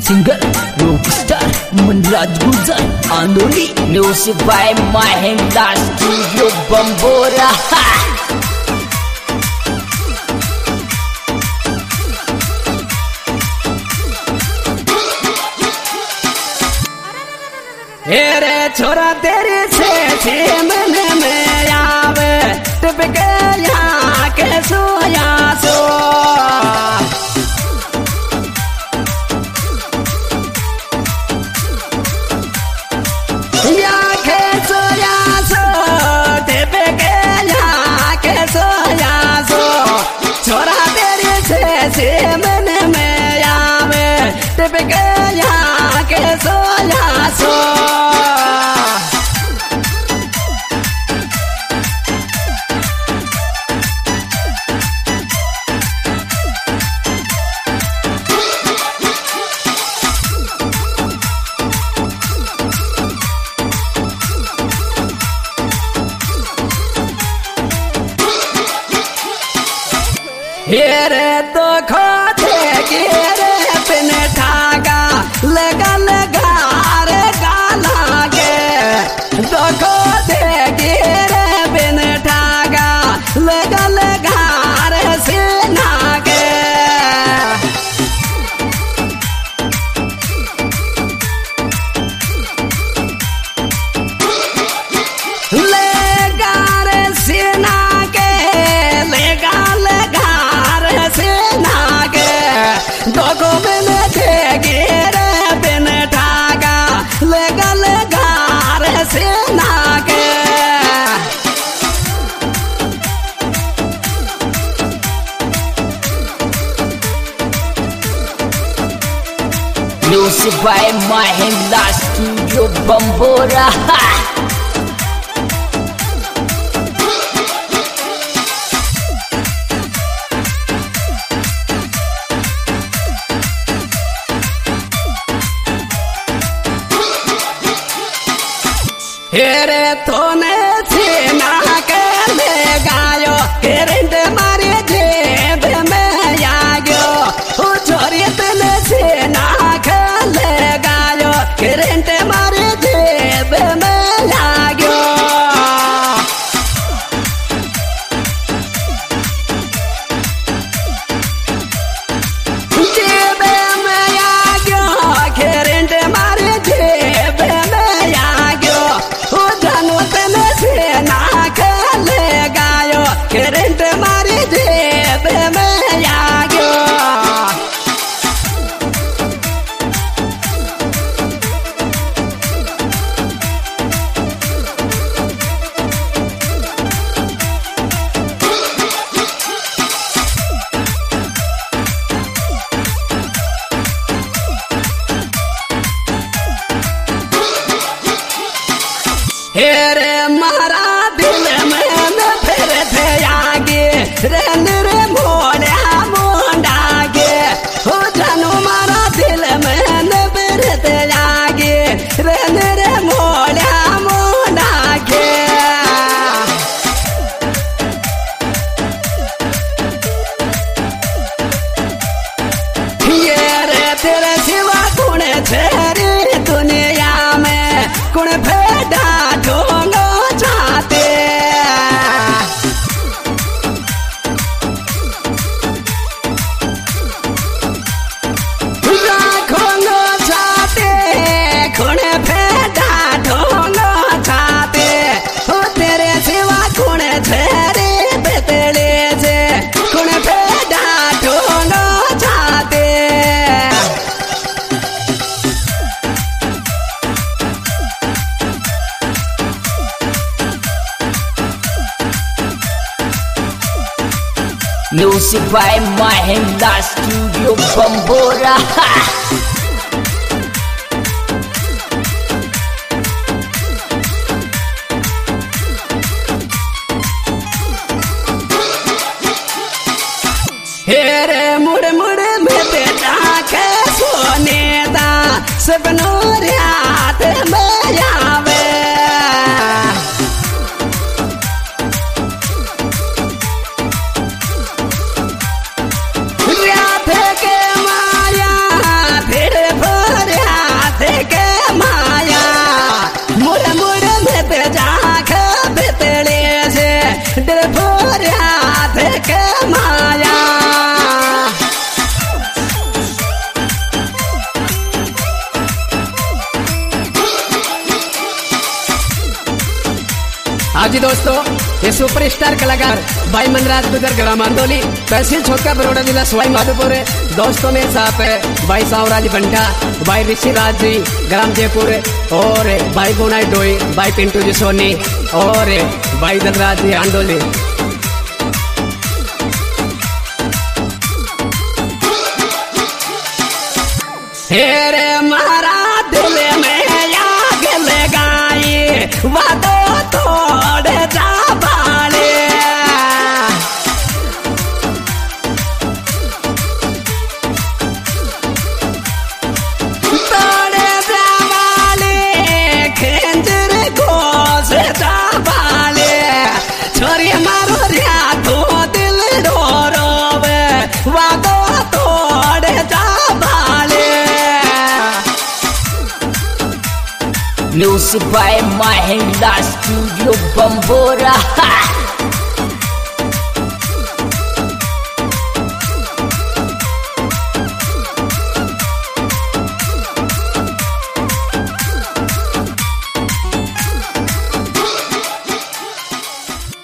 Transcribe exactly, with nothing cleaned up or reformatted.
Singer rockstar Manraj Gulzar आंदोली music by Mahendra Studio Bambora. हेरे छोरा तेरे से मन में आवे टपके यहाँ के सोया सो यहाँ के सोया सो टपके यहाँ के सोया सो छोरा तेरे से मन में आवे टपके यहाँ के सोया सो। हेरे तो खोते गिरे पिन ठागा लगा लगा रे गाला के तो खोते गिरे पिन ठागा लगा लगा रे सीना के लगा रे सीना के लगा लगा दोगो बिन थे गिरे बिन ठागा लगा लगा रे सेना के music by Mahendra Studio Bambora. हेरे तोने सीना के ले गायो हेरेंट मारे जेब में आगयो ओ छोरी तने सीना के ले गायो हेरेंट मारे जेब में आगयो जेब में आगयो हेरेंट मारे जेब में आगयो करंट मारी जेब में आ गयो। हेरे मारा दिल में फिर थे आगे रन रे मोड़ा मुंडा गे हो जानू मारा दिल में फिर थे आगे रन रे मोड़ा मुंडा गे ये रे तेरे सिवा कौन तेरी दुनिया में कौन भेड़ा ढोंगो चाहते music by Mahendra Studio Bambora. हेरे मुड़ मुड़ में बेटा के सोने दा सपनों रात में आवे रात के माया फिर हाँ जी दोस्तों, ये सुपरस्टार कलाकार भाई मनराज गुजर ग्राम आंदोली, तहसील छोटका बड़ौदा जिला सवाई माधोपुर। दोस्तों में साथ है भाई सावराज बंटा, भाई ऋषिराज जी ग्राम जयपुर, और भाई बोनाई डोई, भाई पिंटू जी सोनी, और भाई दलराज जी आंदोली। हेरे मारा दिल में आग लगाई, वादो तोड़ जा बाले, तोड़ जा बाले, खंजर घोष जा बाले, छोरी मारो रिया तो दिल डोरोवे, वादो तोड़ जा बाले। Music by Mahindra Studio Bambora.